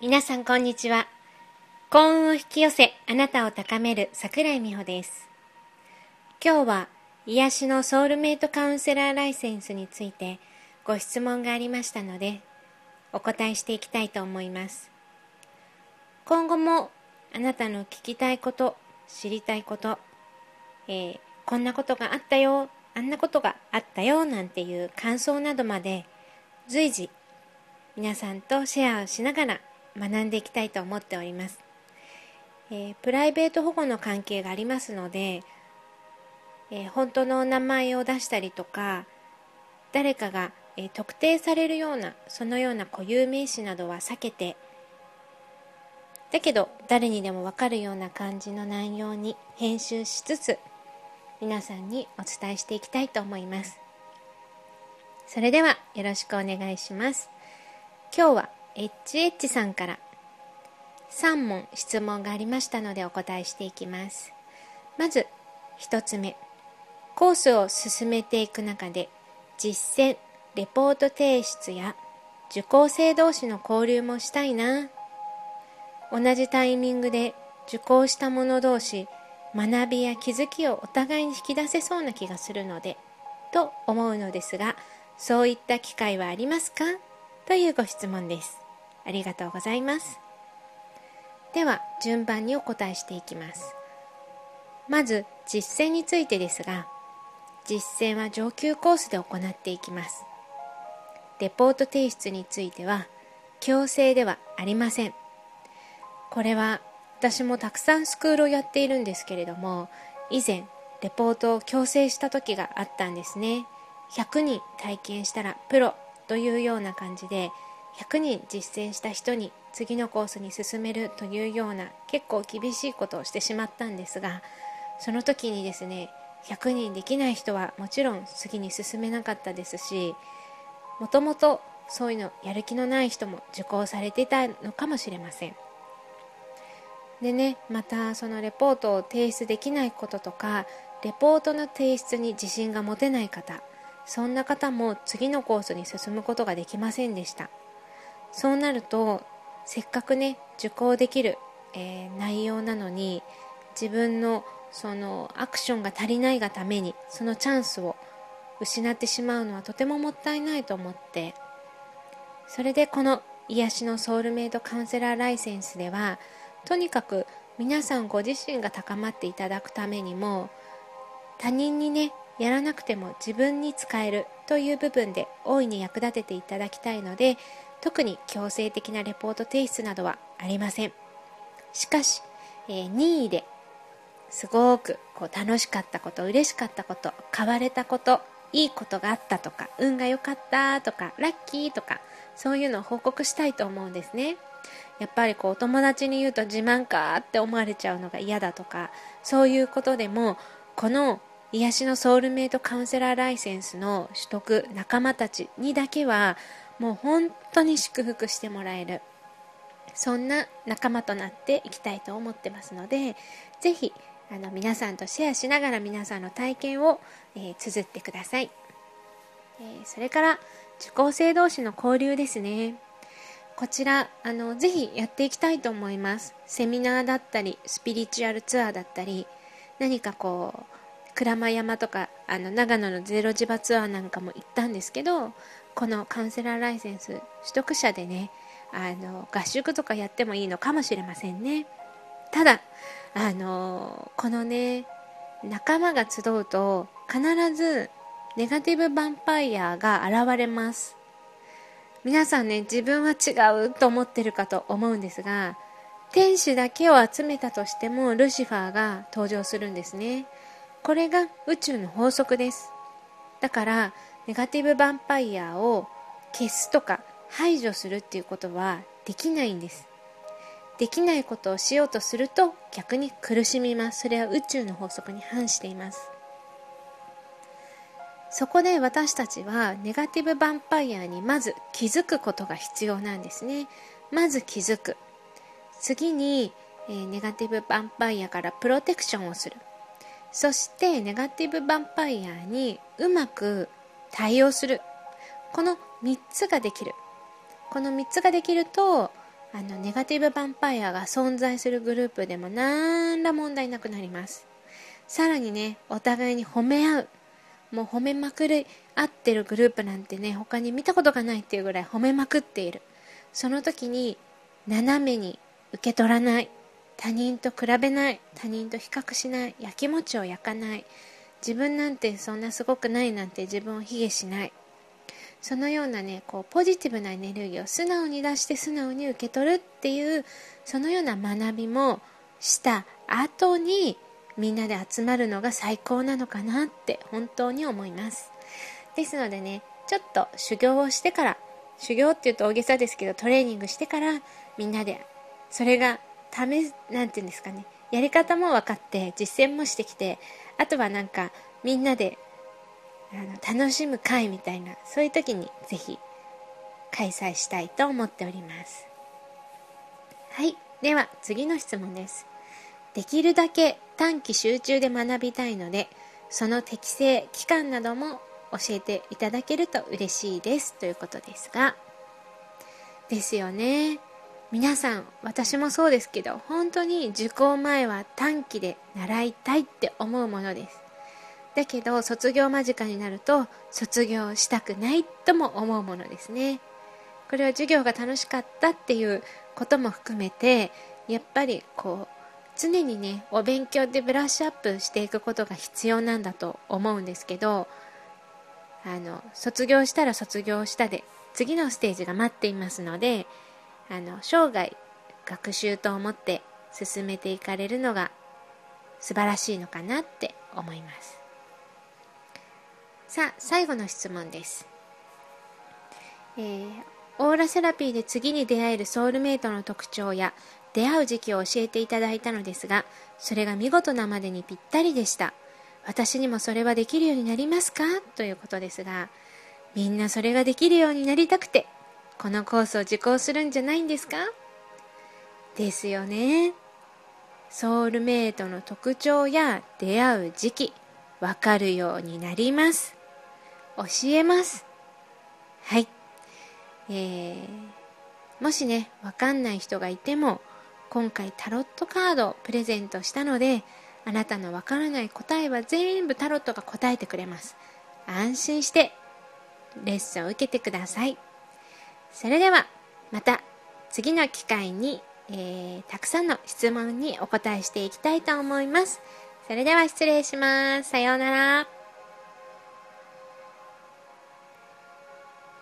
皆さんこんにちは。幸運を引き寄せ、あなたを高める桜井美穂です。今日は癒しのソウルメイトカウンセラーライセンスについてご質問がありましたので、お答えしていきたいと思います。今後もあなたの聞きたいこと、知りたいこと、こんなことがあったよ、あんなことがあったよなんていう感想などまで随時皆さんとシェアをしながら学んでいきたいと思っております。プライベート保護の関係がありますので、本当の名前を出したりとか、誰かが、特定されるようなそのような固有名詞などは避けて、だけど誰にでも分かるような感じの内容に編集しつつ皆さんにお伝えしていきたいと思います。それではよろしくお願いします。今日はHH さんから3問質問がありましたのでお答えしていきます。まず1つ目、コースを進めていく中で実践、レポート提出や受講生同士の交流もしたいな。同じタイミングで受講した者同士、学びや気づきをお互いに引き出せそうな気がするのでと思うのですが、そういった機会はありますか？というご質問です。ありがとうございます。では順番にお答えしていきます。まず実践についてですが、実践は上級コースで行っていきます。レポート提出については強制ではありません。これは私もたくさんスクールをやっているんですけれども、以前レポートを強制した時があったんですね。100人体験したらプロというような感じで、100人実践した人に次のコースに進めるというような結構厳しいことをしてしまったんですが、その時にですね、100人できない人はもちろん次に進めなかったですし、もともとそういうのやる気のない人も受講されていたのかもしれません。でね、またそのレポートを提出できないこととか、レポートの提出に自信が持てない方、そんな方も次のコースに進むことができませんでした。そうなるとせっかくね受講できる、内容なのに、自分のそのアクションが足りないがためにそのチャンスを失ってしまうのはとてももったいないと思って、それでこの癒しのソウルメイトカウンセラーライセンスでは、とにかく皆さんご自身が高まっていただくためにも、他人にねやらなくても自分に使えるという部分で大いに役立てていただきたいので、特に強制的なレポート提出などはありません。しかし、任意ですごく楽しかったこと、嬉しかったこと、変われたこと、いいことがあったとか、運が良かったとか、ラッキーとか、そういうのを報告したいと思うんですね。やっぱりお友達に言うと自慢かって思われちゃうのが嫌だとか、そういうことでもこの癒しのソウルメイトカウンセラーライセンスの取得仲間たちにだけはもう本当に祝福してもらえる、そんな仲間となっていきたいと思ってますので、ぜひ皆さんとシェアしながら皆さんの体験を、綴ってください。それから受講生同士の交流ですね。こちらぜひやっていきたいと思います。セミナーだったりスピリチュアルツアーだったり、何か鞍馬山とか長野のゼロ磁場ツアーなんかも行ったんですけど、このカウンセラーライセンス取得者でね合宿とかやってもいいのかもしれませんね。ただこのね仲間が集うと必ずネガティブヴァンパイアが現れます。皆さんね、自分は違うと思ってるかと思うんですが、天使だけを集めたとしてもルシファーが登場するんですね。これが宇宙の法則です。だからネガティブヴァンパイアを消すとか排除するっていうことはできないんです。できないことをしようとすると逆に苦しみます。それは宇宙の法則に反しています。そこで私たちはネガティブヴァンパイアにまず気づくことが必要なんですね。まず気づく。次に、ネガティブヴァンパイアからプロテクションをする。そしてネガティブヴァンパイアにうまく対応する。この3つができる。この3つができるとネガティブヴァンパイアが存在するグループでもなんら問題なくなります。さらにね、お互いに褒め合う、もう褒めまくり合ってるグループなんてね、他に見たことがないっていうぐらい褒めまくっている。その時に斜めに受け取らない、他人と比べない、他人と比較しない、やきもちを焼かない、自分なんてそんなすごくないなんて自分を卑下しない、そのようなね、ポジティブなエネルギーを素直に出して素直に受け取るっていう、そのような学びもした後にみんなで集まるのが最高なのかなって本当に思います。ですのでね、ちょっと修行をしてから、修行っていうと大げさですけど、トレーニングしてからみんなでそれがなんていうんですかね、やり方も分かって実践もしてきて、あとはなんかみんなで楽しむ会みたいな、そういう時にぜひ開催したいと思っております。はい、では次の質問です。できるだけ短期集中で学びたいので、その適正期間なども教えていただけると嬉しいですということですが、ですよね。皆さん、私もそうですけど、本当に受講前は短期で習いたいって思うものです。だけど卒業間近になると卒業したくないとも思うものですね。これは授業が楽しかったっていうことも含めて、やっぱり常にね、お勉強でブラッシュアップしていくことが必要なんだと思うんですけど、卒業したら卒業したで次のステージが待っていますので、生涯学習と思って進めていかれるのが素晴らしいのかなって思います。さあ、最後の質問です。オーラセラピーで次に出会えるソウルメイトの特徴や出会う時期を教えていただいたのですが、それが見事なまでにぴったりでした。私にもそれはできるようになりますかということですが、みんなそれができるようになりたくてこのコースを受講するんじゃないんですか？ですよね。ソウルメイトの特徴や出会う時期、わかるようになります。教えます。はい。もしね、わかんない人がいても、今回タロットカードをプレゼントしたので、あなたのわからない答えは全部タロットが答えてくれます。安心してレッスンを受けてください。それではまた次の機会に、たくさんの質問にお答えしていきたいと思います。それでは失礼します。さようなら。